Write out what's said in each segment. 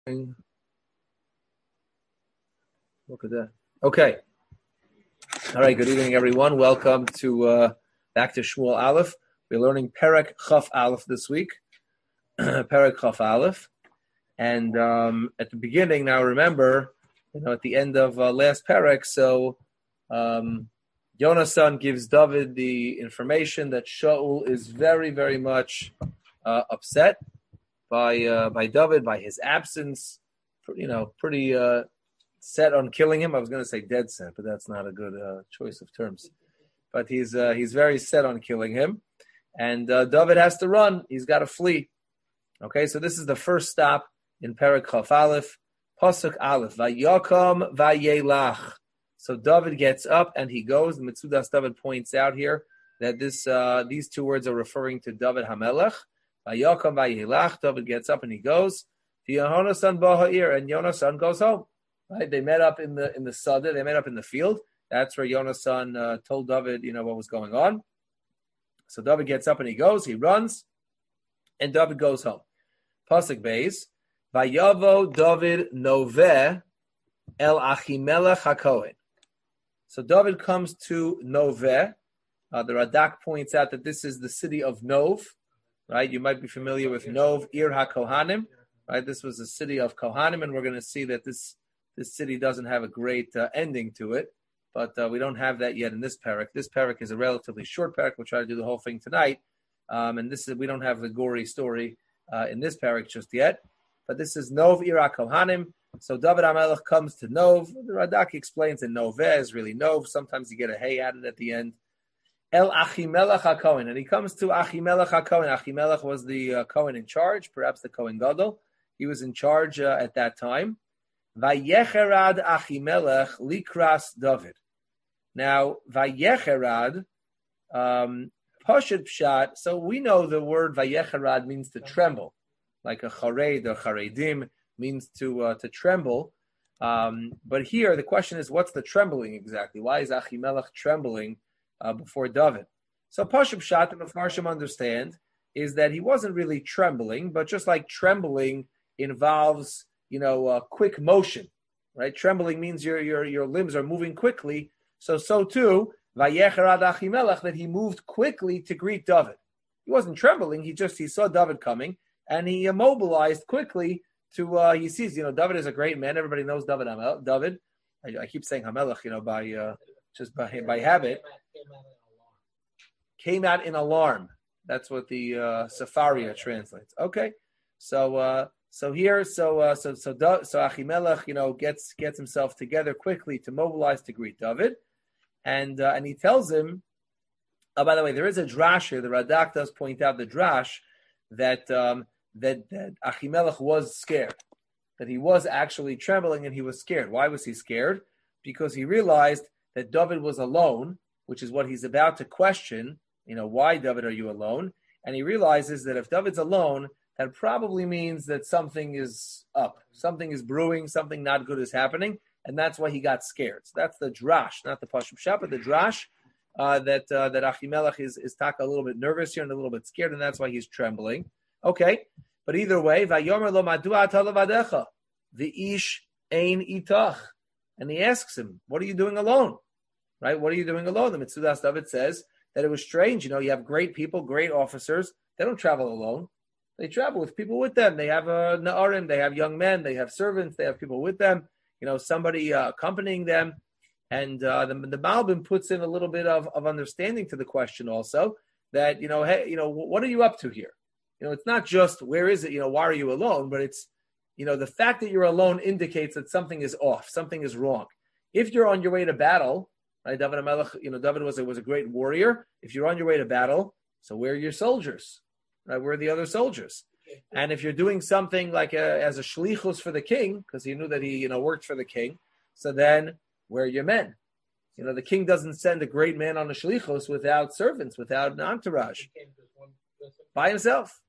Look at that. Okay. All right. Good evening, everyone. Welcome to back to Shmuel Aleph. We're learning Perek Chaf Aleph this week. Perek Chaf Aleph, and at the beginning, now remember, at the end of last Perek, so Yonasan gives David the information that Shaul is very, very much upset by David, by his absence. Pretty set on killing him. I was going to say dead set, but that's not a good choice of terms. But he's very set on killing him, and David has to run. He's got to flee. Okay, so this is the first stop in Perek Chaf Aleph, Pasuk Aleph. Vayakom vayelach. So David gets up and he goes. The Mitzudas David points out here that these two words are referring to David HaMelech. Vayakom vayelach. David gets up and he goes. Yonasan b'ha'ir, and Yonasan goes home. Right? They met up in the Sadeh. They met up in the field. That's where Yonasan told David, what was going on. So David gets up and he goes. He runs, and David goes home. Pasuk Beis. Vayavo David Noveh el Achimelech HaKohen. So David comes to Noveh. The Radak points out that this is the city of Nov. Right? You might be familiar with Nov, Ir HaKohanim. Right? This was the city of Kohanim, and we're going to see that this city doesn't have a great ending to it, but we don't have that yet in this parak. This parak is a relatively short parak. We'll try to do the whole thing tonight, and we don't have the gory story in this parak just yet. But this is Nov Ira Kohanim. So David HaMelech comes to Nov. The Radak explains that Noveh is really Nov. Sometimes you get a hey added at the end. El Achimelech HaKohen, and he comes to Achimelech HaKohen. Achimelech was the Kohen in charge, perhaps the Kohen Gadol. He was in charge at that time. Vayecherad Achimelech likras David. Now, Vayecherad, Pashut Pshat. So we know the word Vayecherad means to tremble, like a chared or charedim means to tremble. But here the question is, what's the trembling exactly? Why is Achimelech trembling before David? So Pashut Pshat, the Mefarshim understand, is that he wasn't really trembling, but just like trembling involves quick motion, right? Trembling means your limbs are moving quickly. So too, Vayecherad Achimelech, that he moved quickly to greet David. He wasn't trembling. He saw David coming, and he immobilized quickly to. He sees, David is a great man. Everybody knows David. David. I keep saying Hamelech, by habit. Came out in alarm. That's what the Sefaria translates. Okay, So Achimelech, gets himself together quickly to mobilize to greet David, and he tells him. Oh, by the way, there is a drash here. The Radak does point out the drash that Achimelech was scared, that he was actually trembling and he was scared. Why was he scared? Because he realized that David was alone, which is what he's about to question. Why, David, are you alone? And he realizes that if David's alone, that probably means that something is up, something is brewing, something not good is happening, and that's why he got scared. So that's the drash, not the Pashut Pshat, but the drash that Achimelech is taka a little bit nervous here and a little bit scared, and that's why he's trembling. Okay, but either way, Vayomer lo madua ata levadecha, v'ish ein itach, and he asks him, "What are you doing alone?" Right? What are you doing alone? The Mitzudas David says that it was strange. You have great people, great officers. They don't travel alone. They travel with people with them. They have na'arim, they have young men, they have servants, they have people with them, somebody accompanying them. And the Malbim puts in a little bit of understanding to the question also that, hey, what are you up to here? It's not just where is it, why are you alone, but it's, the fact that you're alone indicates that something is off, something is wrong. If you're on your way to battle, right, David HaMelech, David was a great warrior. If you're on your way to battle, so where are your soldiers? Right, where are the other soldiers? And if you're doing something like as a shlichus for the king, because he knew that he worked for the king, so then where are your men? The king doesn't send a great man on a shlichus without servants, without an entourage. By himself.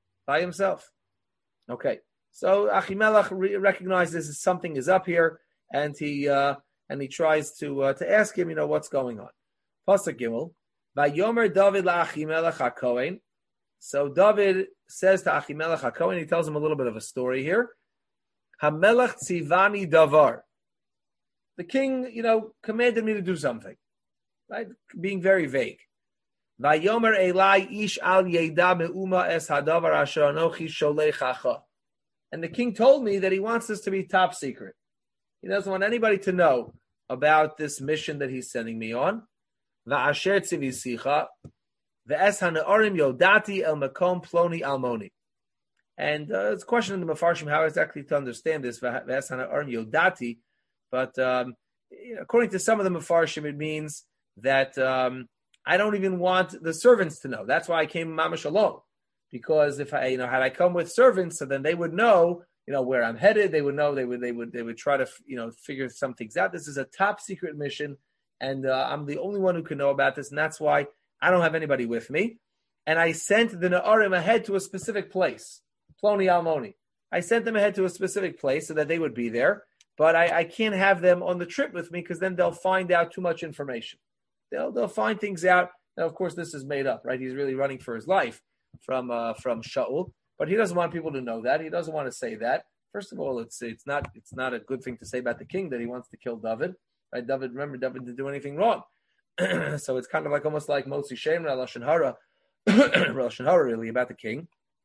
Okay, so Achimelech recognizes something is up here, and he tries to ask him, what's going on. Pasuk Gimel, Vayomer David la'Achimelech HaKohen. So David says to Achimelech HaKohen, he tells him a little bit of a story here. Hamelach tzivani davar. The king, commanded me to do something, right? Being very vague. Vayomer Elai ish al yeda me'uma es hadavar asher anochi sholechacha. And the king told me that he wants this to be top secret. He doesn't want anybody to know about this mission that he's sending me on. Va'asher tzivisicha ve'es ha'ne'orim yodati el makom ploni almoni. And it's a question in the Mefarshim how exactly to understand this. Ve'es ha'ne'orim yodati. But according to some of the Mefarshim, it means that I don't even want the servants to know. That's why I came mamash alone. Because if I, had I come with servants, so then they would know, where I'm headed. They would know. They would try to, figure some things out. This is a top secret mission, and I'm the only one who can know about this, and that's why I don't have anybody with me. And I sent the Na'arim ahead to a specific place, Ploni Almoni. I sent them ahead to a specific place so that they would be there, but I can't have them on the trip with me because then they'll find out too much information. They'll find things out. Now, of course, this is made up, right? He's really running for his life from Shaul, but he doesn't want people to know that. He doesn't want to say that. First of all, it's not a good thing to say about the king that he wants to kill David. Right? David didn't do anything wrong. So it's kind of like almost like Motzi Shem Lashon Hara, Lashon Hara really about the king.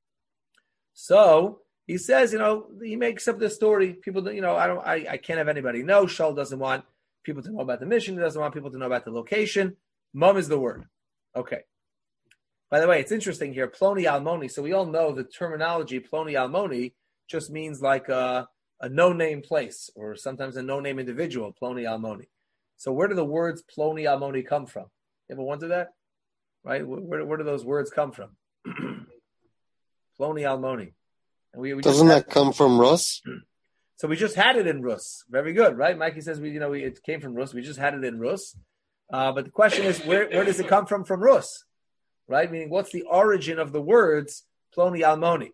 So he says, he makes up this story. People, I can't have anybody know. Shaul doesn't want people to know about the mission. He doesn't want people to know about the location. Mum is the word. Okay. By the way, it's interesting here, Ploni Almoni. So we all know the terminology Ploni Almoni just means like a no-name place or sometimes a no-name individual, Ploni Almoni. So where do the words Ploni Almoni come from? You ever wonder that? Right? Where do those words come from? Ploni Almoni. And we doesn't that come from Rus? So we just had it in Rus. Very good, right? Mikey says it came from Rus. We just had it in Rus. But the question is, where does it come from Rus? Right? Meaning, what's the origin of the words Ploni Almoni?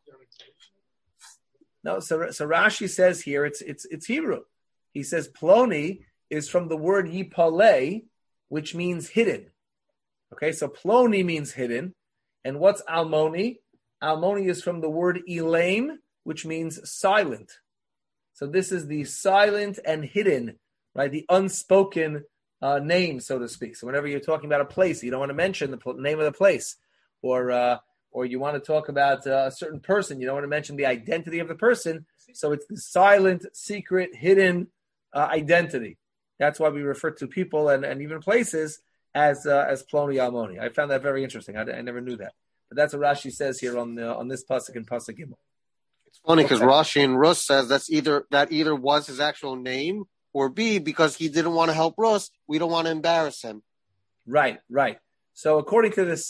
No, so Rashi says here it's Hebrew. He says Ploni is from the word Yipale, which means hidden. Okay, so Ploni means hidden. And what's Almoni? Almoni is from the word Elaim, which means silent. So this is the silent and hidden, right? The unspoken name, so to speak. So whenever you're talking about a place, you don't want to mention the name of the place, or you want to talk about a certain person, you don't want to mention the identity of the person. So it's the silent, secret, hidden identity. That's why we refer to people and even places as Ploni Almoni. I found that very interesting. I never knew that, but that's what Rashi says here on this pasuk in pasuk Gimel. It's funny because Rashi and Rus says that either was his actual name, or B, because he didn't want to help Rus, we don't want to embarrass him. Right. So according to the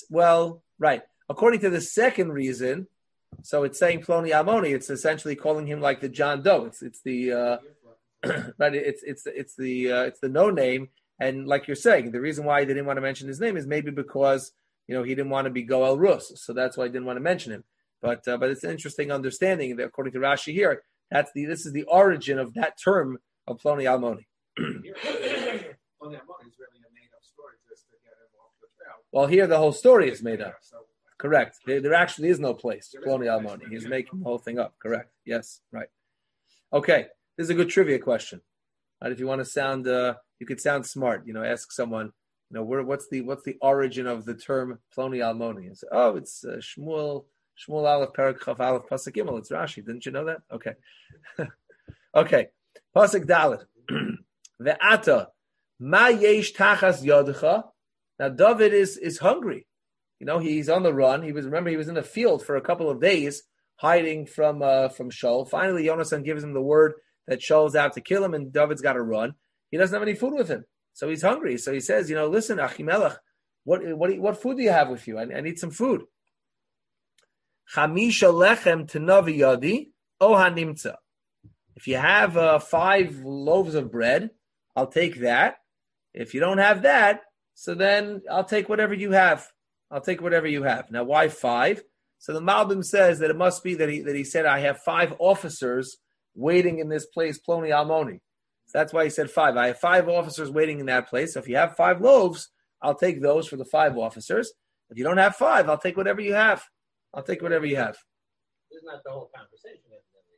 second reason, so it's saying Ploni Almoni, it's essentially calling him like the John Doe. It's the right. It's the no name, and like you're saying, the reason why he didn't want to mention his name is maybe because he didn't want to be Goel Rus, so that's why he didn't want to mention him. But it's an interesting understanding that according to Rashi here, this is the origin of that term of Ploni Almoni. Ploni Almoni is really a made-up story just to get him off the trail. Well, here the whole story is made up. Correct. There actually is no place, Ploni Almoni. He's making the whole thing up. Correct. Yes. Right. Okay. This is a good trivia question. Right? If you want to sound, you could sound smart. Ask someone. What's the origin of the term Ploni Almoni? And say, it's Shmuel Aleph Perek Chaf Aleph Pasuk Gimel. It's Rashi. Didn't you know that? Okay. Okay. Pasuk Dalet. Ve'ata ma yesh tachas yodcha. Now David is hungry. He's on the run. He was in the field for a couple of days, hiding from Shaul. Finally, Yonasan gives him the word that Shaul's out to kill him, and David's got to run. He doesn't have any food with him, so he's hungry. So he says, listen, Achimelech, what food do you have with you? I need some food. Chamisha lechem tenavi yadi o hanimtza. If you have 5 loaves of bread, I'll take that. If you don't have that, so then I'll take whatever you have. Now, why 5? So the Malbim says that it must be that he said, I have 5 officers waiting in this place, Ploni Almoni. So that's why he said 5. I have 5 officers waiting in that place. So if you have 5 loaves, I'll take those for the 5 officers. If you don't have 5, I'll take whatever you have. Isn't that the whole conversation? It's just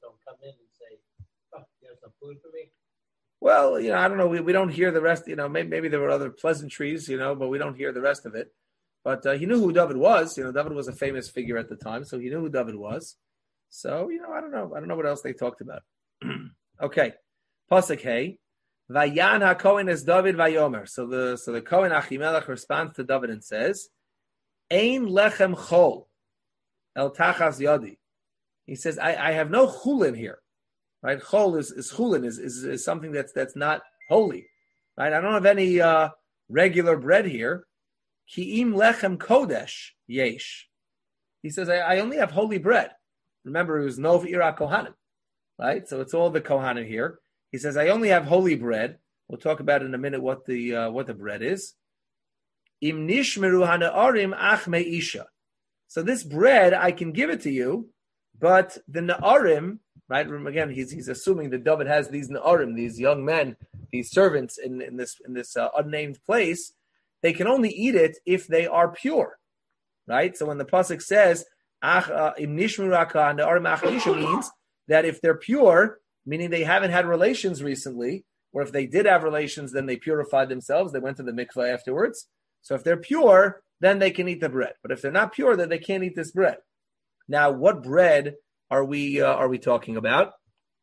don't come in and say, "Oh, you have some food for me." Well, I don't know. We don't hear the rest. Maybe there were other pleasantries, but we don't hear the rest of it. But he knew who David was. David was a famous figure at the time, so he knew who David was. So, I don't know. I don't know what else they talked about. Okay. Pasuk Hey. Vayan HaKohen es David Vayomer. So the Kohen Achimelech responds to David and says, Ein lechem chol el tachas yadi. He says, I have no chulin here. Right? Chol is chulin, is something that's not holy. Right? I don't have any regular bread here. Ki'im lechem kodesh yesh. He says, I only have holy bread. Remember, it was Nov Ira Kohanim. Right? So it's all the Kohanim here. He says, I only have holy bread. We'll talk about in a minute what the bread is. Im nishmeru hana'arim ach me'isha. So this bread, I can give it to you, but the na'arim, right? Again, he's assuming that David has these na'arim, these young men, these servants in this unnamed place. They can only eat it if they are pure, right? So when the pasuk says im nishmeru hana'arim ach me'isha, means that if they're pure, meaning they haven't had relations recently, or if they did have relations, then they purified themselves. They went to the mikveh afterwards. So if they're pure, then they can eat the bread. But if they're not pure, then they can't eat this bread. Now, what bread are we talking about?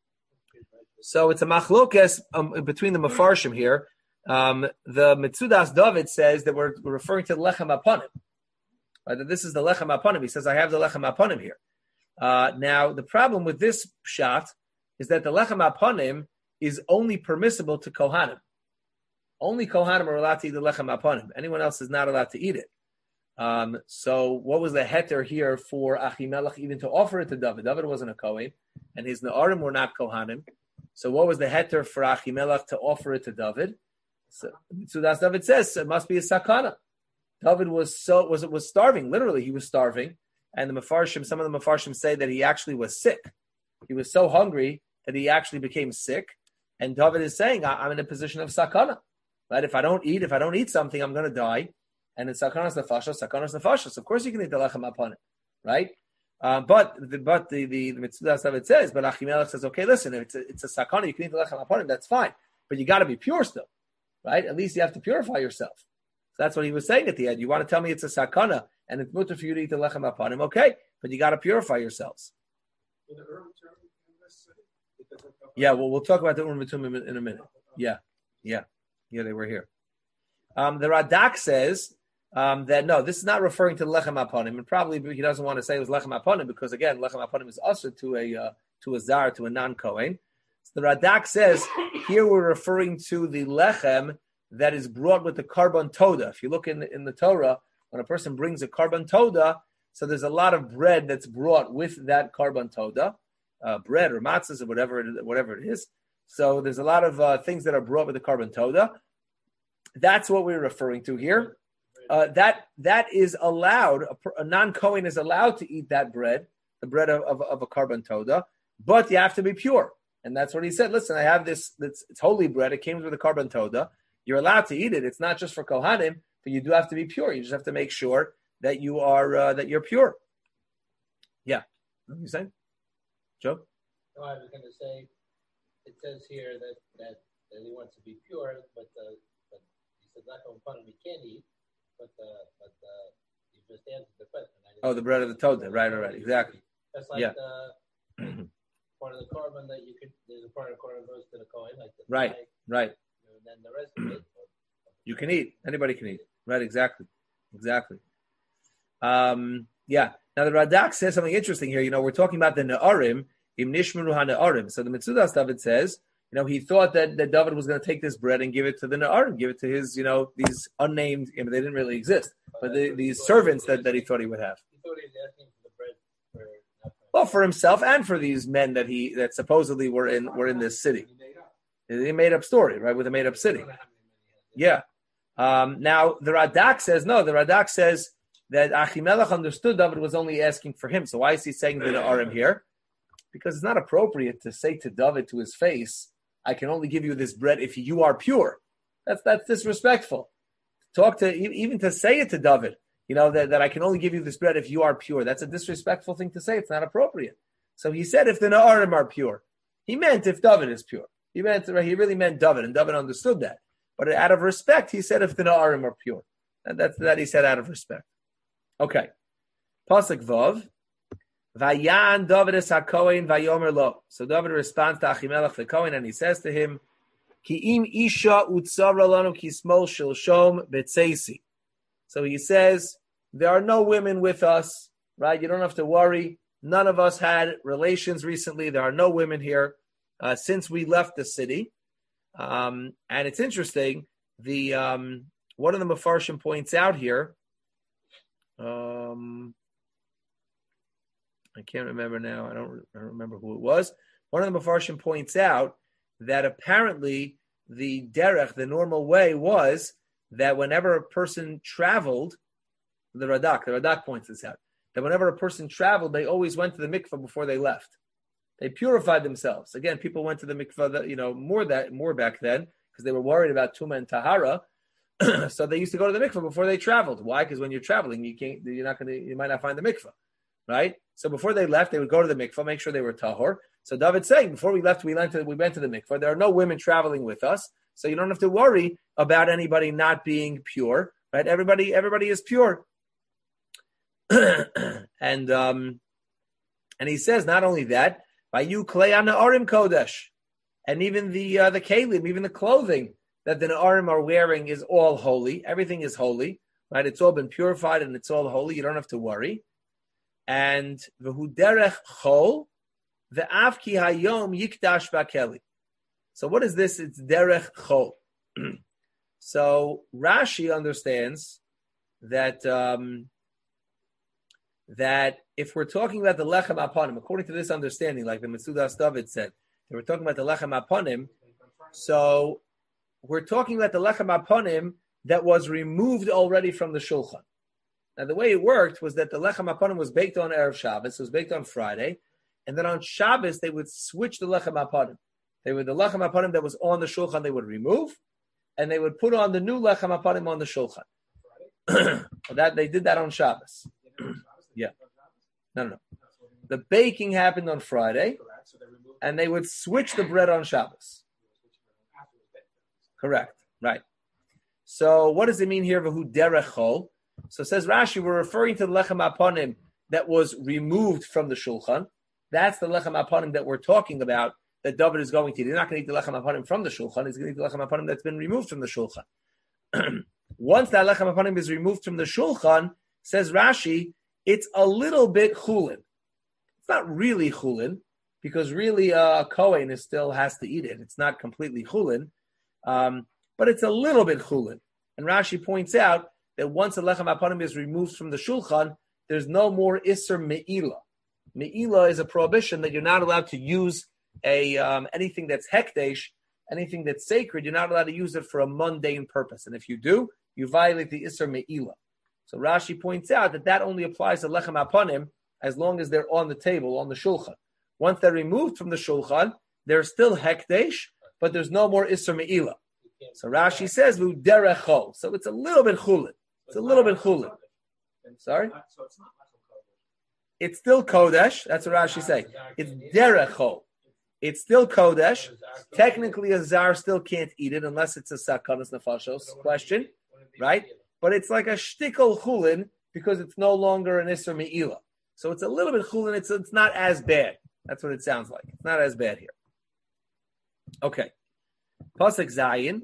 So it's a machlokes between the mafarshim here. The Mitzudas David says that we're referring to the lechem aponim. That this is the lechem aponim. He says, I have the lechem aponim here. Now, the problem with this pshat is that the lechem aponim is only permissible to Kohanim. Only Kohanim are allowed to eat the lechem aponim. Anyone else is not allowed to eat it. So what was the heter here for Achimelech even to offer it to David? David wasn't a Kohen, and his Na'arim were not Kohanim. So what was the heter for Achimelech to offer it to David? So that's David says it must be a sakana. David was starving. Literally, he was starving. And some of the Mefarshim say that he actually was sick. He was so hungry that he actually became sick. And David is saying, I'm in a position of sakana. Right? If I don't eat something, I'm going to die. And it's sakanas nefashos. So of course you can eat the lechem upon it. Right? But the Mitzudas David says, but Achimelech says, okay, listen, if it's a sakana, you can eat the lechem upon it, that's fine. But you got to be pure still. Right? At least you have to purify yourself. So that's what he was saying at the end. You want to tell me it's a sakana and it's mutter for you to eat the lechem upon him, okay? But you got to purify yourselves. Yeah, well, we'll talk about the Urim V'Tumim in a minute. Yeah, they were here. The Radak says that no, this is not referring to lechem aponim, and probably he doesn't want to say it was lechem aponim because again, lechem aponim is usher to a zar, to a non-kohen. So the Radak says here we're referring to the lechem that is brought with the karban toda. If you look in the Torah, when a person brings a karban toda, so there's a lot of bread that's brought with that karban toda. Bread or matzahs or whatever it is. So there's a lot of things that are brought with the karban toda. That's what we're referring to here. That is allowed. A non-Kohen is allowed to eat that bread, the bread of a karban toda, but you have to be pure. And that's what he said. Listen, I have this. It's holy bread. It came with a karban toda. You're allowed to eat it. It's not just for kohanim, but you do have to be pure. You just have to make sure that you are that you're pure. Yeah, what are you saying? Joe? No, I was going to say, it says here that he wants to be pure, but he said not going to he can't eat, but you just answered the question. Oh, the bread of the toda, right, exactly. That's like part of the korban that there's a part of the korban goes to the kohen, like the right. And then the rest of it. You can eat. Anybody can eat. Right, exactly. Yeah. Now the Radak says something interesting here. We're talking about the Na'arim, Im Nishmeru HaNa'arim. So the Mitzudas David says, he thought that David was going to take this bread and give it to the Na'arim, give it to his, these unnamed, they didn't really exist, but these servants that he thought he would have. He thought he was asking for the bread for well, for himself and for these men that supposedly were in this city. They made up story, right, with a made up city. Yeah. Now the Radak says no. The Radak says that Achimelech understood David was only asking for him. So why is he saying the Na'arim here? Because it's not appropriate to say to David to his face, I can only give you this bread if you are pure. That's disrespectful. Even to say it to David, that I can only give you this bread if you are pure. That's a disrespectful thing to say. It's not appropriate. So he said if the Na'arim are pure. He meant if David is pure. He really meant David, and David understood that. But out of respect, he said if the Na'arim are pure. And that's that he said out of respect. Okay. Pasuk Vav. Vayan David es HaKohen vayomer lo. So David responds to Achimelech the Kohen, and he says to him, Ki im isha utzavra lanu ki smol shilshom betzeisi. So he says, there are no women with us, right? You don't have to worry. None of us had relations recently. There are no women here since we left the city. And it's interesting. The one of the Mefarshim points out here. I can't remember now. I don't remember who it was. One of the Mefarshim points out that apparently the derech, the normal way, was that whenever a person traveled, the Radak points this out, that whenever a person traveled, they always went to the mikveh before they left. They purified themselves. Again, people went to the mikveh, more back then because they were worried about Tuma and Tahara. So they used to go to the mikveh before they traveled. Why? Because when you're traveling, you might not find the mikveh, right? So before they left, they would go to the mikveh, make sure they were tahor. So David's saying, before we left, we went to the mikveh. There are no women traveling with us, so you don't have to worry about anybody not being pure, right? Everybody is pure. And he says not only that, by you klei ha'na'arim kodesh, and even the kelim, even the clothing that the na'arim are wearing is all holy. Everything is holy, right? It's all been purified and it's all holy. You don't have to worry. And v'hu derech chol ve'af ki hayom yikdash ba'keli. So what is this? It's derech chol. So Rashi understands that that if we're talking about the lechem aponim, according to this understanding, like the Metzudas David said, that we're talking about the lechem aponim, so we're talking about the lechem aponim that was removed already from the shulchan. Now, the way it worked was that the lechem aponim was baked on Erev Shabbos, it was baked on Friday, and then on Shabbos they would switch the lechem aponim. The lechem aponim that was on the shulchan they would remove, and they would put on the new lechem aponim on the shulchan. That they did that on Shabbos. Yeah. No. The baking happened on Friday, and they would switch the bread on Shabbos. Correct. Right. So what does it mean here? V'hu derech chol. So says Rashi, we're referring to the lechem aponim that was removed from the shulchan. That's the lechem aponim that we're talking about, that David is going to eat. He's not going to eat the lechem aponim from the shulchan. He's going to eat the lechem aponim that's been removed from the shulchan. Once that lechem aponim is removed from the shulchan, says Rashi, it's a little bit chulin. It's not really chulin, because really a Kohen still has to eat it. It's not completely chulin, but it's a little bit chulin. And Rashi points out that once the lechem aponim is removed from the shulchan, there's no more iser me'ila. Me'ila is a prohibition that you're not allowed to use anything that's hekdesh, anything that's sacred. You're not allowed to use it for a mundane purpose. And if you do, you violate the iser me'ila. So Rashi points out that only applies to lechem aponim as long as they're on the table, on the shulchan. Once they're removed from the shulchan, they're still hekdesh, but there's no more iser me'ila. So Rashi says, "Vu derech chol." So it's a little bit chulin. It's a little bit chulin. Sorry? So it's not It's still kodesh. That's what Rashi say. It's derech chol. It's still kodesh. Technically, a zar still can't eat it unless it's a sakanas nefashos question, right? But it's like a shtickle chulin because it's no longer an iser me'ila. So it's a little bit chulin. It's not as bad. That's what it sounds like. It's not as bad here. Okay. Pasuk Zayin.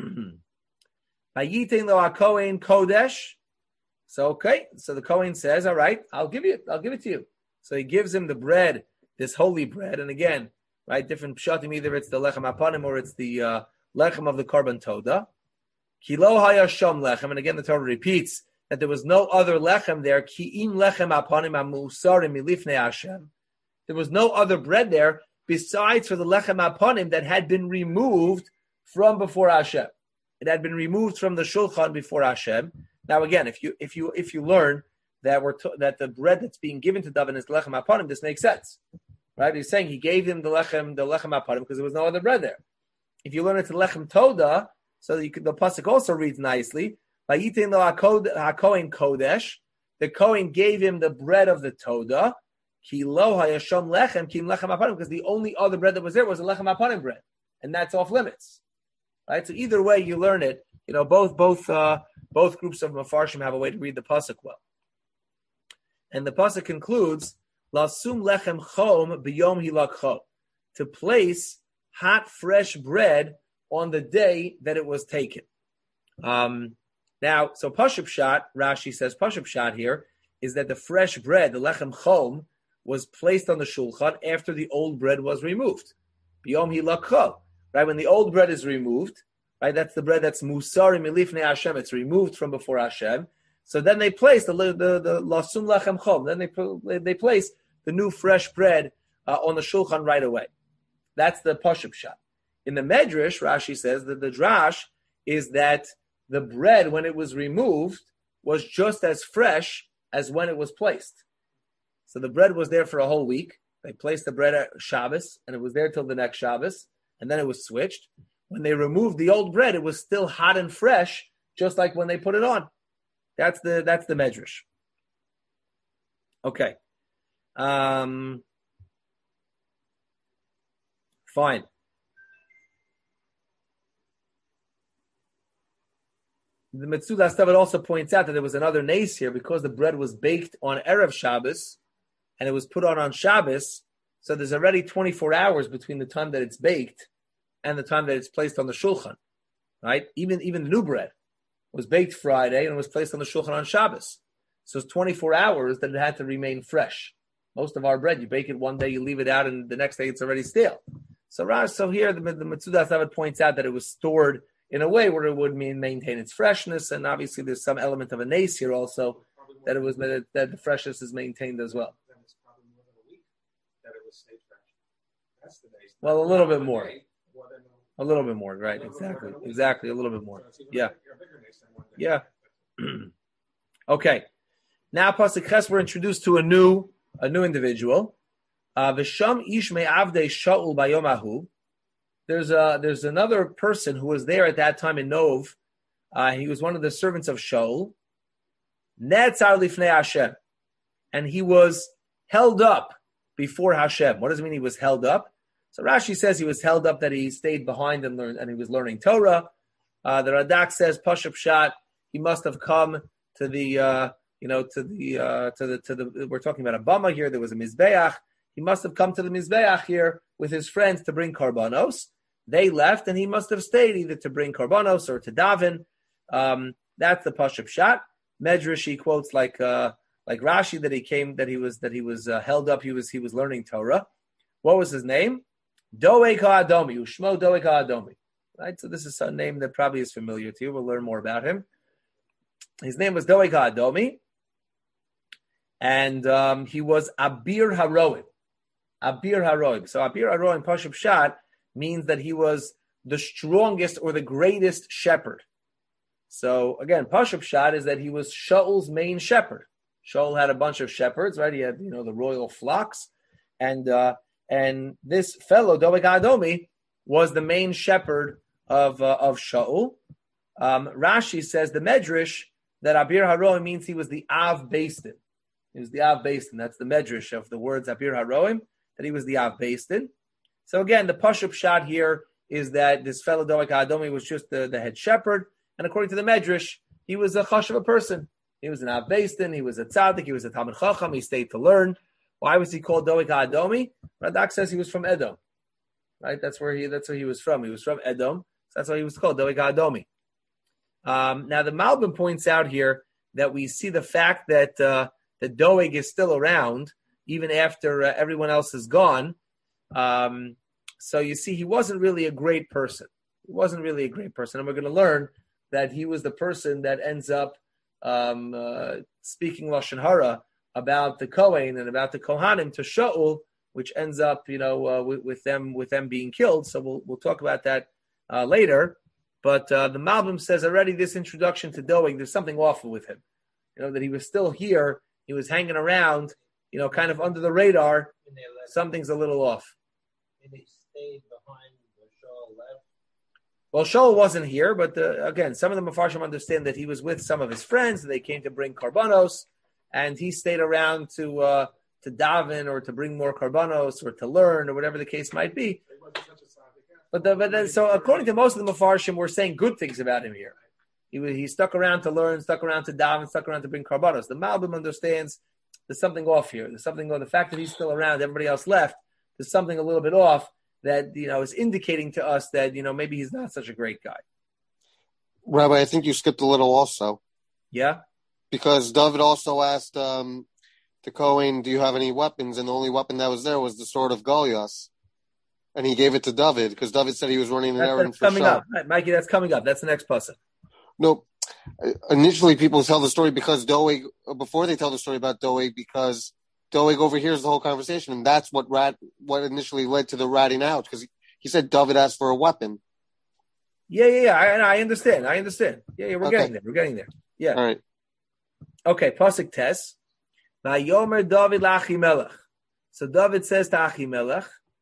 Vayitin lo haKohen kodesh. So so the Kohen says, all right, I'll give it to you. So he gives him the bread, this holy bread, and again, right, different pshatim, either it's the lechem aponim or it's the lechem of the korban toda. Kilo haya shom lechem, and again the Torah repeats that there was no other lechem there. Ki im lechem aponim amusarim milifnei Hashem. There was no other bread there besides for the lechem aponim that had been removed from before Hashem. It had been removed from the shulchan before Hashem. Now again, if you learn that that the bread that's being given to David is lechem aponim, this makes sense, right? He's saying he gave him the lechem aponim because there was no other bread there. If you learn it's lechem toda, so the pasuk also reads nicely. Vayitin lo haKohen kodesh. The Kohen gave him the bread of the toda. Ki lo hayasham lechem kim lechem apanim, because the only other bread that was there was a lechem apanim bread, and that's off limits, right? So either way you learn it, both groups of mafarshim have a way to read the pasuk well, and the pasuk concludes lasum lechem chom b'yom hilakcho, to place hot fresh bread on the day that it was taken. Now, so Pashup Shat, Rashi says Pashup Shat here is that the fresh bread, the lechem chom, was placed on the shulchan after the old bread was removed. Biyom hilakho, right? When the old bread is removed, right? That's the bread that's musari milifnei Hashem. It's removed from before Hashem. So then they place the lasum lechem chom. Then they place the new fresh bread on the shulchan right away. That's the Pashup Shat. In the Medrash, Rashi says that the drash is that the bread, when it was removed, was just as fresh as when it was placed. So the bread was there for a whole week. They placed the bread at Shabbos, and it was there till the next Shabbos, and then it was switched. When they removed the old bread, it was still hot and fresh, just like when they put it on. That's the Medrash. Okay. Fine. The Metzudas David also points out that there was another nace here because the bread was baked on Erev Shabbos and it was put on Shabbos. So there's already 24 hours between the time that it's baked and the time that it's placed on the shulchan, right? Even the new bread was baked Friday and it was placed on the shulchan on Shabbos. So it's 24 hours that it had to remain fresh. Most of our bread, you bake it one day, you leave it out, and the next day it's already stale. So here the Metzudas David points out that it was stored in a way where it would maintain its freshness, and obviously there's some element of a nace here also that the freshness is maintained as well. Then it's probably more than a week that it was stayed fresh. That's the nace. Well, a little bit more. A little bit more, right? Exactly, a little bit more. Yeah. Yeah. Okay. Now, Pasuk Ches, we're introduced to a new individual. V'sham ish me'avdei Shaul bayomahu. There's another person who was there at that time in Nov. He was one of the servants of Shaul. Netzar lifnei Hashem, and he was held up before Hashem. What does it mean he was held up? So Rashi says he was held up that he stayed behind and learned, and he was learning Torah. The Radak says Pashup Shat, he must have come to the we're talking about a bama here. There was a mizbeach. He must have come to the mizbeach here with his friends to bring karbanos. They left, and he must have stayed either to bring karbanos or to daven. That's the Pashup Shat. Medrash, he quotes like Rashi that he was held up. He was learning Torah. What was his name? Doeg HaAdomi. Ushmo Doeg HaAdomi. Right. So this is a name that probably is familiar to you. We'll learn more about him. His name was Doeg HaAdomi, and he was Abir Haroim. Abir Haroim. So Abir Haroim Pashup Shat means that he was the strongest or the greatest shepherd. So again, Pashup Shat is that he was Shaul's main shepherd. Shaul had a bunch of shepherds, right? He had the royal flocks, and this fellow Doeg HaAdomi was the main shepherd of Shaul. Rashi says the Medrash that Abir Haroim means he was the Av Beistin. He was the Av Beistin. That's the Medrash of the words Abir Haroim, that he was the Av Beistin. So again, the Pashup Shat here is that this fellow Doeg HaAdomi was just the head shepherd, and according to the Medrash, he was a chashuv person. He was an Av Beistin, he was a tzaddik, he was a Talmid Chacham, he stayed to learn. Why was he called Doeg HaAdomi? Radak says he was from Edom. Right? That's where he was from. He was from Edom. So that's why he was called Doeg HaAdomi. Now the Malbim points out here that we see the fact that the Doeg is still around even after everyone else is gone. So you see, he wasn't really a great person. He wasn't really a great person. And we're going to learn that he was the person that ends up speaking Lashon Hara about the Kohen and about the Kohanim to Shaul, which ends up, with them being killed. So we'll talk about that later. But the Malbim says already this introduction to Doeg, there's something awful with him. That he was still here. He was hanging around, kind of under the radar. Something's a little off. And he stayed behind when Shaul left. Well, Shaul wasn't here, but again, some of the Mefarshim understand that he was with some of his friends. They came to bring karbanos, and he stayed around to daven or to bring more karbanos or to learn or whatever the case might be. So according to most of the Mefarshim, we're saying good things about him here. He stuck around to learn, stuck around to daven, stuck around to bring karbanos. The Malbim understands there's something off here. There's something on the fact that he's still around, everybody else left. There's something a little bit off that is indicating to us that maybe he's not such a great guy. Rabbi, I think you skipped a little also. Yeah, because David also asked the Kohen, "Do you have any weapons?" And the only weapon that was there was the sword of Goliath. And he gave it to David because David said he was running an errand for coming up, right, Mikey. That's coming up. That's the next pasuk. No, initially people tell the story because Doeg. Before they tell the story about Doeg, because Doeg overhears the whole conversation, and that's what initially led to the ratting out. Because he said David asked for a weapon. Yeah. I understand. Yeah. We're getting there. Yeah. All right. Okay. Pasuk Tes. Vayomer David lAchimelech. So David says to Achimelech,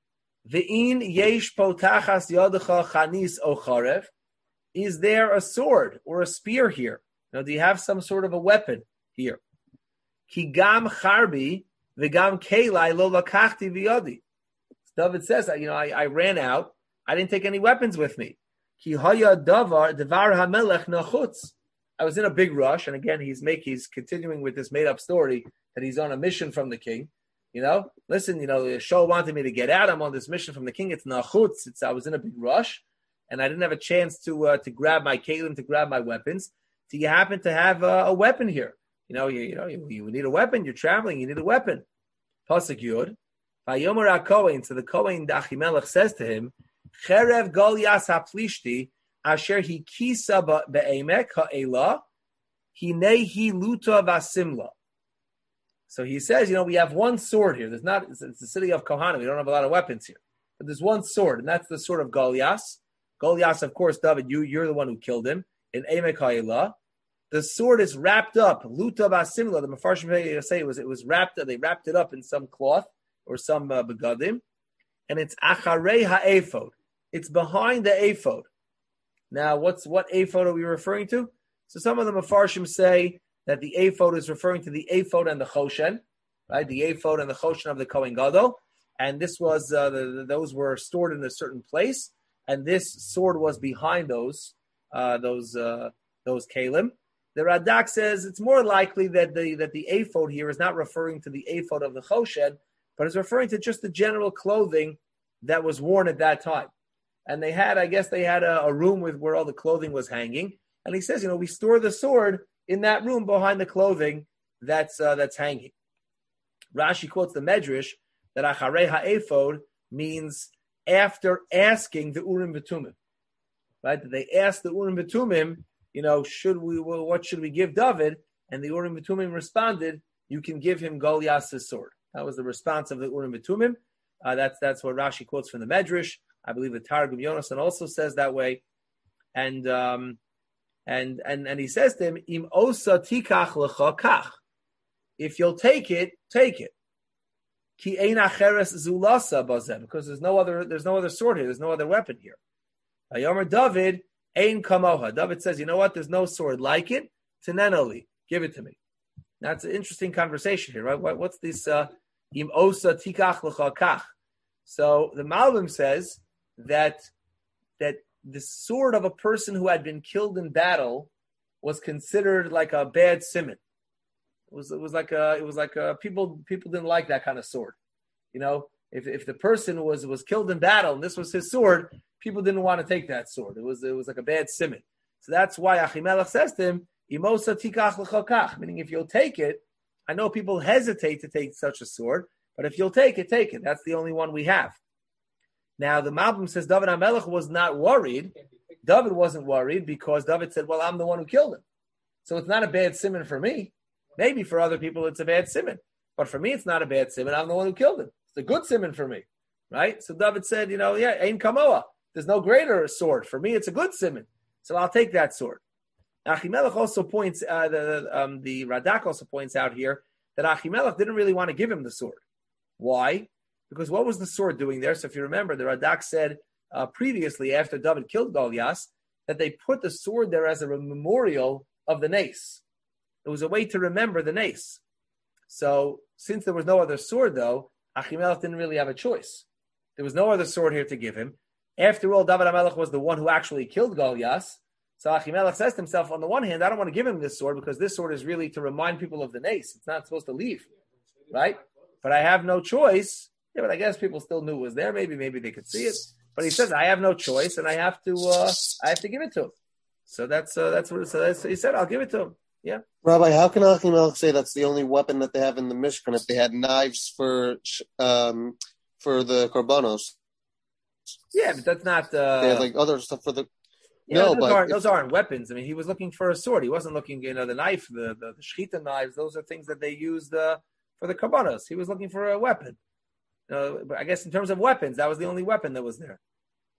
Ve'in yesh potachas yadecha chanis o charev. Is there a sword or a spear here? Do you have some sort of a weapon here? Ki gam charbi v'gam kelai lo lakachti v'yadi. David says, I ran out. I didn't take any weapons with me. Ki haya devar hamelech nachutz. I was in a big rush, and again, he's continuing with this made-up story that he's on a mission from the king. Listen, Shaul wanted me to get out. I'm on this mission from the king. It's nachutz. I was in a big rush, and I didn't have a chance to grab my kelim, to grab my weapons. So you happen to have a weapon here. You need a weapon. You're traveling. You need a weapon. Pasuk Yud. Vayomer HaKohen. So the Kohen Achimelech says to him, Cherev Goliath haplishti asher hi kisa be'emek ha'ela hinehi luta vasimla. So he says, we have one sword here. It's the city of Kohanim. We don't have a lot of weapons here. But there's one sword, and that's the sword of Goliath. Goliath, of course, David, you're the one who killed him. In Emek Ha'elah. The sword is wrapped up. Luta Basimla, the Mefarshim say it was wrapped up. They wrapped it up in some cloth or some begadim. And it's Acharei Ha'ephod. It's behind the ephod. Now, what ephod are we referring to? So some of the Mefarshim say that the ephod is referring to the ephod and the choshen, right? The ephod and the choshen of the Kohen Gadol, and this was those were stored in a certain place, and this sword was behind those kalim. The Radak says it's more likely that the ephod here is not referring to the ephod of the choshen, but is referring to just the general clothing that was worn at that time. And they had a room where all the clothing was hanging, and he says, we store the sword in that room behind the clothing that's hanging. Rashi quotes the Medrash that Acharei Ha'ephod means after asking the Urim V'Tumim, right? That they asked the Urim V'Tumim, what should we give David? And the Urim V'Tumim responded, you can give him Goliath's sword. That was the response of the Urim V'Tumim. That's what Rashi quotes from the Medrash. I believe the Targum Yonasan also says that way. And he says to him, Im osa tikach lecha kach. If you'll take it, take it. Ki ein acheres zulasa bazeh, because there's no other sword here, there's no other weapon here. Vayomer David ein kamoha. David says, you know what? There's no sword like it. Tenenoli, give it to me. That's an interesting conversation here, right? What's this im osa tikach lecha kach? So the Malbim says that the sword of a person who had been killed in battle was considered like a bad siman. It was like people didn't like that kind of sword. If the person was killed in battle and this was his sword, people didn't want to take that sword. It was like a bad siman. So that's why Achimelech says to him, Imosa tikach l'chokach, meaning if you'll take it. I know people hesitate to take such a sword, but if you'll take it, take it. That's the only one we have. Now, the Malbim says David HaMelech was not worried. David wasn't worried because David said, well, I'm the one who killed him. So it's not a bad siman for me. Maybe for other people it's a bad siman. But for me, it's not a bad siman. I'm the one who killed him. It's a good siman for me. Right? So David said, Ein Kamoa. There's no greater sword. For me, it's a good siman. So I'll take that sword. Achimelech also points, the Radak also points out here that Achimelech didn't really want to give him the sword. Why? Because what was the sword doing there? So if you remember, the Radak said previously, after David killed Goliath, that they put the sword there as a memorial of the nace. It was a way to remember the nace. So since there was no other sword, though, Achimelech didn't really have a choice. There was no other sword here to give him. After all, David HaMelech was the one who actually killed Goliath. So Achimelech says to himself, on the one hand, I don't want to give him this sword because this sword is really to remind people of the nace. It's not supposed to leave, right? But I have no choice. Yeah, but I guess people still knew it was there. Maybe they could see it. But he says, I have no choice, and I have to give it to him. So that's he said, I'll give it to him. Yeah. Rabbi, how can Achimelech say that's the only weapon that they have in the Mishkan if they had knives for the korbanos? Yeah, but that's not. They had like other stuff for the. Yeah, no, those aren't weapons. I mean, he was looking for a sword. He wasn't looking, the knife, the shechita knives. Those are things that they used for the korbanos. He was looking for a weapon. But I guess in terms of weapons, that was the only weapon that was there.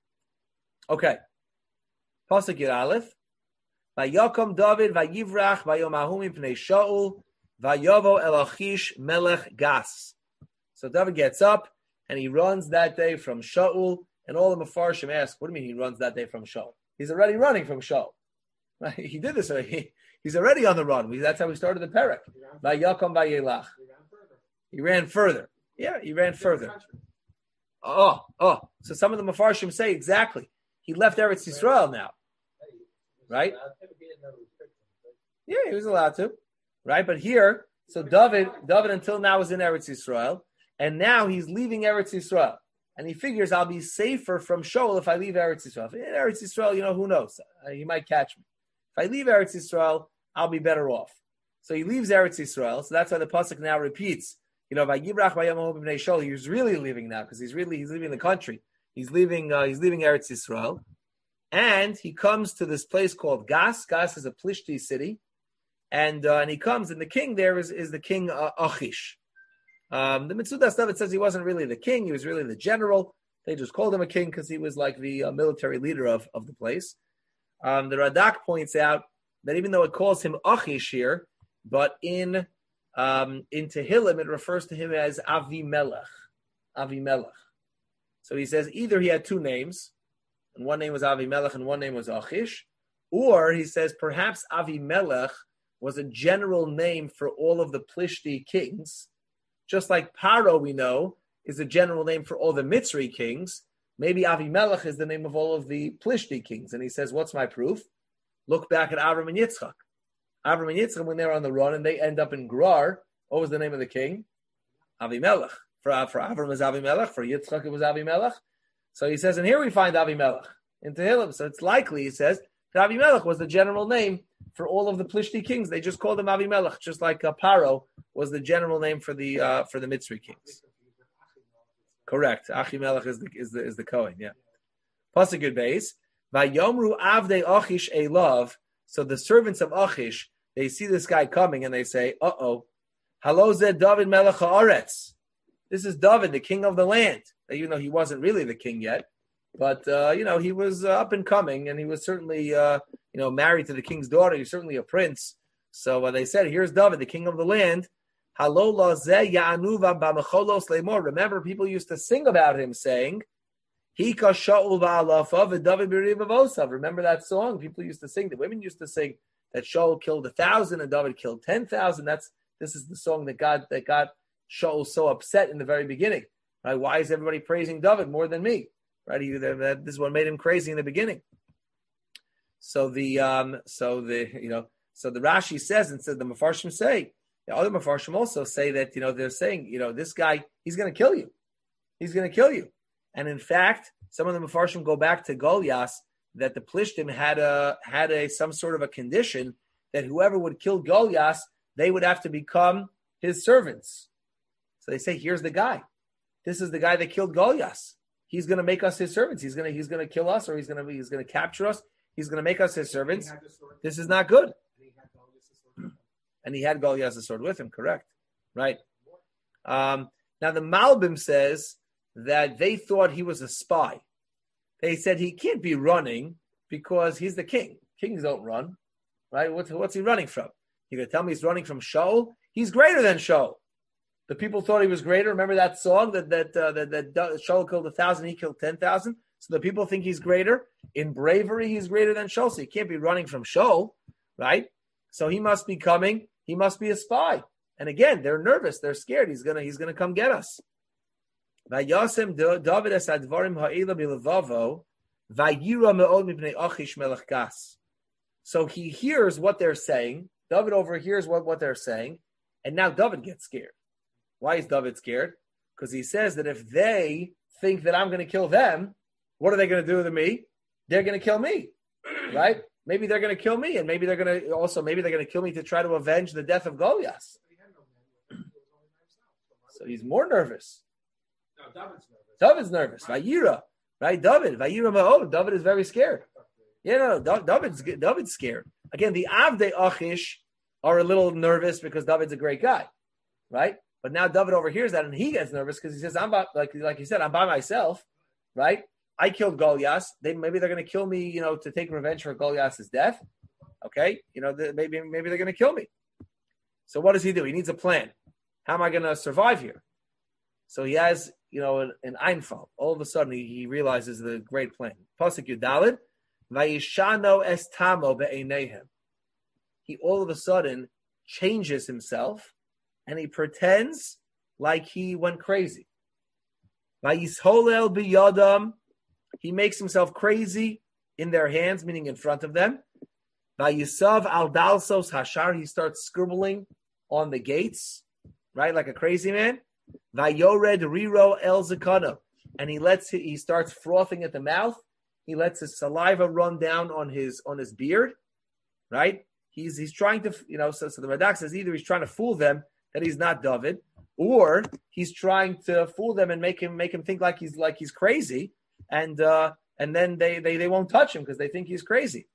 Okay. Pasuk Yud Aleph. Vayakom David vayivrach vayomahu mipnei Shaul vayovo el Achish melech Gas. So David gets up and he runs that day from Shaul, and all the Mefarshim ask, what do you mean he runs that day from Shaul? He's already running from Shaul. Right? He did this already. He's already on the run. That's how we started the parak. Vayakom vayelach. He ran further. Yeah, he ran further. Oh. So some of the Mefarshim say exactly. He left Eretz Yisrael now. Right? Yeah, he was allowed to. Right? But here, so David until now was in Eretz Yisrael, and now he's leaving Eretz Yisrael. And he figures I'll be safer from Shaul if I leave Eretz Yisrael. If in Eretz Yisrael, who knows? He might catch me. If I leave Eretz Yisrael, I'll be better off. So he leaves Eretz Yisrael. So that's why the pasuk now repeats. Vayibrach vayamahu b'nei Shaul. He was really leaving now because he's leaving the country. He's leaving Eretz Yisrael, and he comes to this place called Gas. Gas is a Plishti city, and he comes, and the king there is the king Achish. The Mitzudas David says he wasn't really the king; he was really the general. They just called him a king because he was like the military leader of the place. The Radak points out that even though it calls him Achish here, but in Tehillim it refers to him as Avimelech. So he says either he had two names, and one name was Avimelech and one name was Achish, or he says perhaps Avimelech was a general name for all of the Plishti kings. Just like Paro, we know, is a general name for all the Mitzri kings. Maybe Avimelech is the name of all of the Plishti kings. And he says, what's my proof? Look back at Avram and Yitzchak. Avram and Yitzchak, when they were on the run and they end up in Gerar, what was the name of the king? Avimelech. For Avram it was Avimelech. For Yitzchak it was Avimelech. So he says, and here we find Avimelech in Tehillim. So it's likely, he says, that Avimelech was the general name for all of the Plishti kings. They just called him Avimelech, just like Paro was the general name for the Mitzri kings. Correct. Achimelech is the Kohen. Yeah. Pasuk Yud Beis. Vayomru avdei Achish elav. So the servants of Achish, they see this guy coming and they say, "Uh-oh, halo zeh David melech haaretz." This is David, the king of the land. Even though he wasn't really the king yet, but he was up and coming, and he was certainly married to the king's daughter. He was certainly a prince. So they said, "Here's David, the king of the land." Remember, people used to sing about him, saying, Remember that song? People used to sing. The women used to sing that Shaul killed 1,000 and David killed 10,000. This is the song that got Shaul so upset in the very beginning. Right? Why is everybody praising David more than me? Right? This is what made him crazy in the beginning. So the Rashi says, and said the Mefarshim say. The other Mefarshim also say that, they're saying, this guy, he's going to kill you. He's going to kill you. And in fact, some of the Mefarshim go back to Goliath, that the Plishtim had some sort of a condition that whoever would kill Goliath, they would have to become his servants. So they say, here's the guy. This is the guy that killed Goliath. He's going to make us his servants. He's going to kill us, or he's going to capture us. He's going to make us his servants. This is not good. And he had Goliath's sword with him, correct? Right. Now the Malbim says that they thought he was a spy. They said he can't be running because he's the king. Kings don't run, right? What's he running from? You gonna tell me he's running from Shaul? He's greater than Shaul. The people thought he was greater. Remember that song that Shaul killed 1,000, he killed 10,000. So the people think he's greater in bravery. He's greater than Shaul. So he can't be running from Shaul, right? So he must be coming. He must be a spy. And again, they're nervous. They're scared. He's gonna come get us. Vayasem David es advarim ha'ila bilevavo vayira me'od mipnei Achish melech Gas. So he hears what they're saying. David overhears what they're saying, and now David gets scared. Why is David scared? Because he says that if they think that I'm going to kill them, what are they going to do to me? They're going to kill me, right? Maybe they're going to kill me, and maybe they're going to kill me to try to avenge the death of Goliath. So he's more nervous. No, David's nervous. David's nervous. Vayira, right? David ma'od. David is very scared. Yeah, no, David's scared. Again, the Avdei Achish are a little nervous because David's a great guy, right? But now David overhears that and he gets nervous because he says, "I'm like you said, I'm by myself, right? I killed Goliath. Maybe they're going to kill me, to take revenge for Goliath's death. Okay, maybe they're going to kill me. So what does he do? He needs a plan. How am I going to survive here? So he has, an Einfall. All of a sudden, he realizes the great plan. Pasuk Yudalid, Vayishano es tamo be'einehem. He all of a sudden changes himself, and he pretends like he went crazy. Vayisholel biyadam. He makes himself crazy in their hands, meaning in front of them. Vayisav al dalsos hashar. He starts scribbling on the gates, right, like a crazy man. Vayored riro el zakana, and he starts frothing at the mouth. He lets his saliva run down on his beard, right? He's trying to, so the Radak says either he's trying to fool them that he's not David, or he's trying to fool them and make him think like he's crazy, and then they won't touch him because they think he's crazy.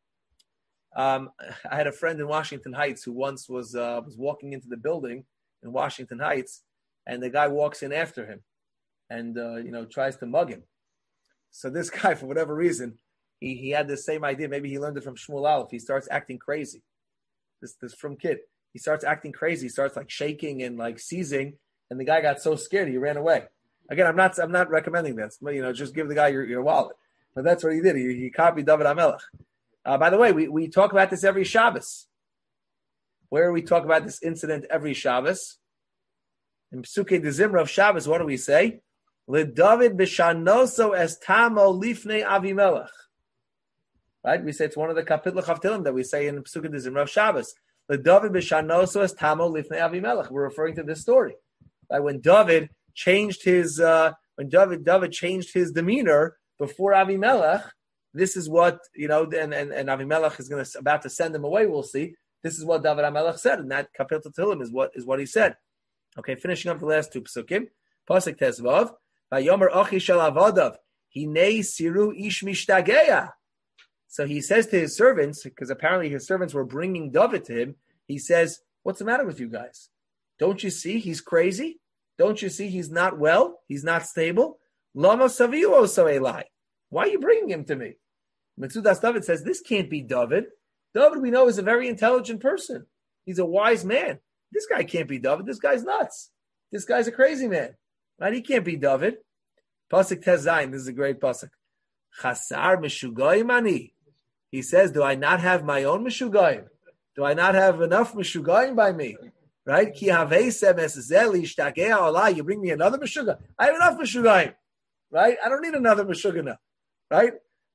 I had a friend in Washington Heights who once was walking into the building in Washington Heights, and the guy walks in after him, and tries to mug him. So this guy, for whatever reason, he had the same idea. Maybe he learned it from Shmuel Aleph. He starts acting crazy. This from kid. He starts acting crazy. He starts like shaking and like seizing, and the guy got so scared he ran away. Again, I'm not recommending this. Just give the guy your wallet. But that's what he did. He copied David HaMelech. By the way, we talk about this every Shabbos. Where we talk about this incident every Shabbos. In Psukei de Zimra of Shabbos, what do we say? LeDavid b'shanoso es tamo lifnei Avimelech. Right? We say it's one of the Kapitla Chavtilim that we say in Psukei de Zimra of Shabbos. LeDavid b'shanoso es tamo lifnei Avimelech. We're referring to this story. Right? When David changed his David changed his demeanor before Avimelech, this is what and Avimelech is about to send him away. We'll see. This is what David HaMelech said, and that Kapitla Tehillim is what he said. Okay, finishing up the last two psukim. Pasuk Tezvav. Vayomer Achi shel Avadav Hinei Siru Ish Mishtageya. So he says to his servants, because apparently his servants were bringing David to him. He says, "What's the matter with you guys? Don't you see he's crazy? Don't you see he's not well? He's not stable. Lama Saviu Oso Elai. Why are you bringing him to me?" Metzudas David says, "This can't be David. David, we know, is a very intelligent person. He's a wise man. This guy can't be David. This guy's nuts. This guy's a crazy man. Right? He can't be David." Pasuk Tezayin. This is a great pasuk. Chasar Meshugayim ani. He says, "Do I not have my own Meshugayim? Do I not have enough Meshugayim by me?" Right? Ki haveisem eszeli shtakei Allah. You bring me another Meshugah. I have enough Meshugayim. Right? I don't need another Meshugah now. Right?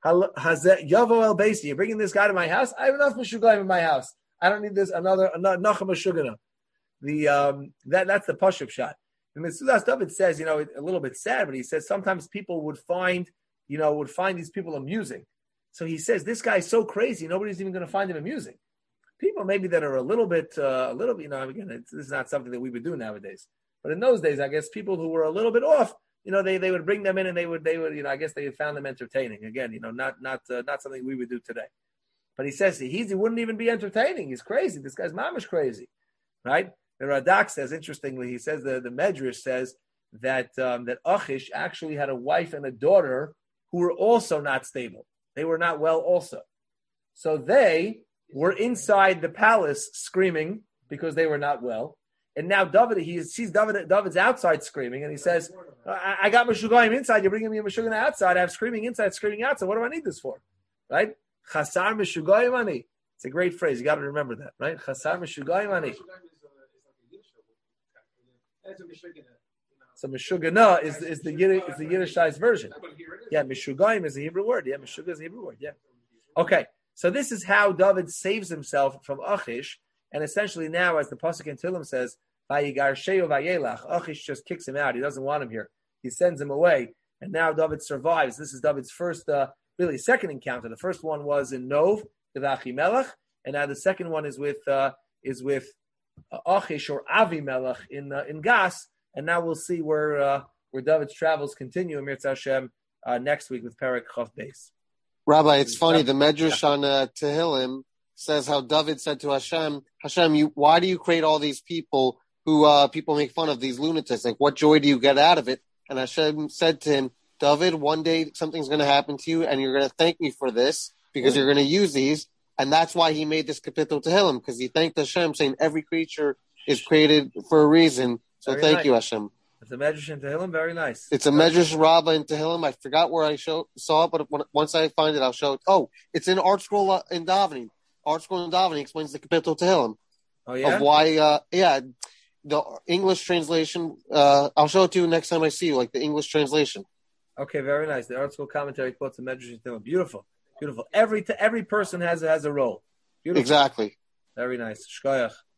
Yavo el Beisi. You're bringing this guy to my house. I have enough Meshugayim in my house. I don't need this another Nachum Meshugah. That's the Pashup shot. And Metzudas David says, a little bit sad, but he says sometimes people would find these people amusing. So he says, this guy's so crazy, nobody's even going to find him amusing. People maybe that are a little bit, again, this is not something that we would do nowadays. But in those days, I guess people who were a little bit off, they would bring them in and they would, I guess they found them entertaining. Again, not something we would do today. But he says he wouldn't even be entertaining. He's crazy. This guy's mamish crazy, right? The Radak says, interestingly, he says the Medrash says that Achish actually had a wife and a daughter who were also not stable. They were not well also. So they were inside the palace screaming because they were not well. And now David's outside screaming, and he says, I got Meshugayim inside, you're bringing me a Meshugayim outside, I have screaming inside, screaming outside. What do I need this for? Right? Chasar Meshugayim ani. It's a great phrase. You got to remember that, right? Chasar Meshugayim ani. That's a Michigan. So Meshugana is the Yiddishized version. But here it is. Yeah, Meshugayim is a Hebrew word. Yeah, Meshuga is a Hebrew word. Yeah. Okay, so this is how David saves himself from Achish, and essentially now, as the pasuk in Tehillim says, "Vayigarsheu vayelach." Achish just kicks him out. He doesn't want him here. He sends him away, and now David survives. This is David's first, really second encounter. The first one was in Nov with Achimelech, and now the second one is with Achish or Avimelech in Gas. And now we'll see where David's travels continue in Mirza Hashem next week with Perek Chav Beis. Rabbi, it's funny. The Medrash on Tehillim says how David said to Hashem, why do you create all these people who people make fun of, these lunatics? Like, what joy do you get out of it? And Hashem said to him, David, one day something's going to happen to you, and you're going to thank me for this because you're going to use these. And that's why he made this Kapitel Tehillim, because he thanked Hashem, saying every creature is created for a reason. So very thank you, Hashem. It's a Medrash in Tehillim, very nice. It's a Medrash Rabbah in Tehillim. I forgot where I saw it, but once I find it, I'll show it. Oh, it's in Art Scroll in Davening. Art Scroll in Davening explains the Kapitel Tehillim. Oh, yeah? Of why, the English translation. I'll show it to you next time I see you, like the English translation. Okay, very nice. The Art Scroll commentary quotes the Medrash in Tehillim. Beautiful, beautiful. Every person has a role. Beautiful. Exactly. Very nice. Shkoyach.